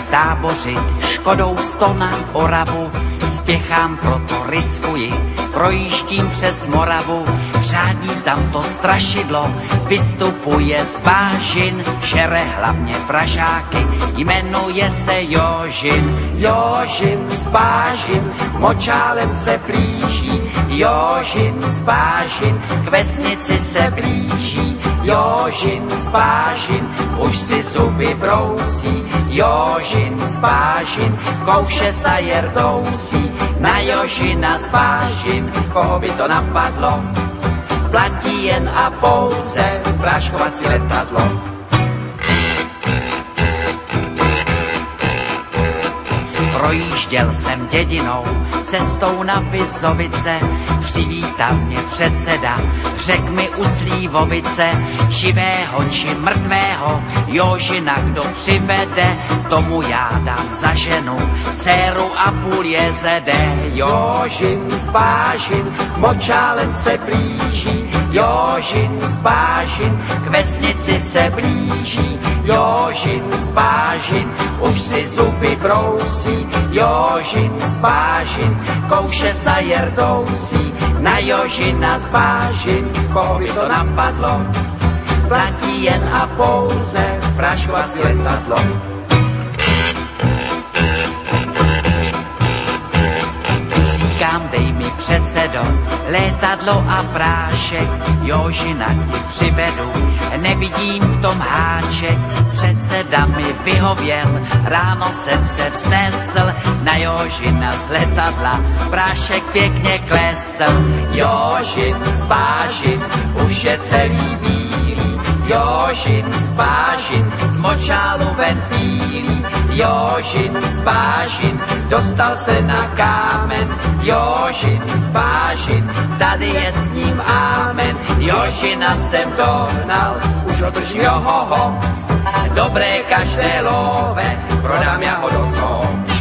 tábořit, Škodou 100 na Oravu, spěchám, proto riskuji, projíždím přes Moravu, řádí tam to strašidlo, vystupuje z Bážin, žere hlavně Pražáky, jmenuje se Jožin. Jožin z Bážin, močálem se blíží, Jožin z Bážin, k vesnici se blíží, Jožin z Bážin, už si zuby brousí, Jožin z Bážin, kouše sa jerdousí, na Jožina z Bážin, koho by to napadlo, platí jen a pouze práškovací letadlo. Projížděl jsem dědinou, cestou na Vizovice, přivítal mě předseda, řek mi u Slívovice, živého či mrtvého, Jožina kdo přivede, tomu já dám za ženu, dceru a půl jezede. Jožin z Bážin, močálem se blíží, Jožin z Bážin, k vesnici se blíží, Jožin z Bážin, už si zuby brousí, Jožin z Bážin, kouše sa jerdousí, na Jožina z Bážin, koho by to napadlo, platí jen a pouze práškovací letadlo. Říkám, dej mi předsedo, létadlo a prášek, Jožina ti přivedu, nevidím v tom háček, předseda mi vyhověl, ráno jsem se vznesl, na Jožina z letadla, prášek pěkně klesl. Jožin z Bážin, už je celý bílý, Jožin z Bážin, z močálu ven bílý, Jožin z Bážin, dostal se na kámen, Jožin z Bážin, tady je s ním amen, Jožina jsem dohnal, už ho držím johoho, dobré kaštelové, prodám já ho do zoo.